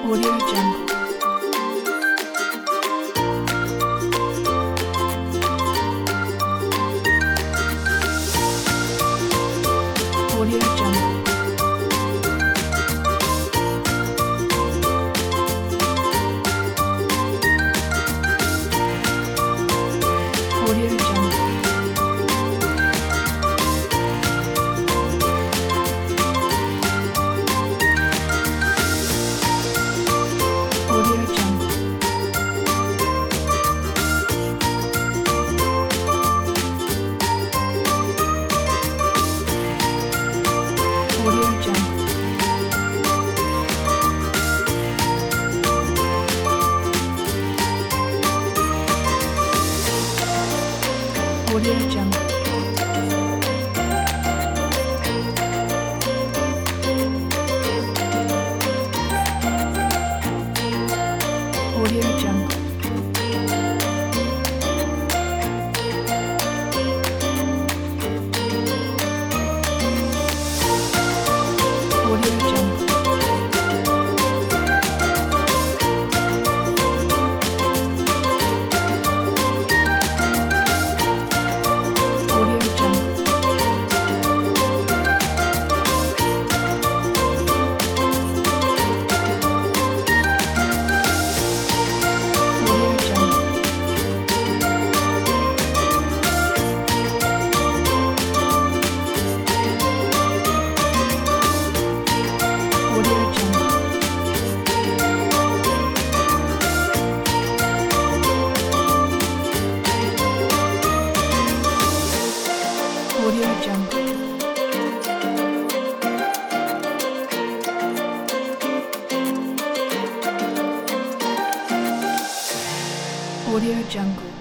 Audio Jungle. Audio Jungle. Audio Jungle. Audio Jungle. Audio Jungle. Audio Jungle. Audio Jungle. Audio Jungle. Audio Jungle. Audio Jungle. Audio Jungle. Audio Jungle. Audio Jungle.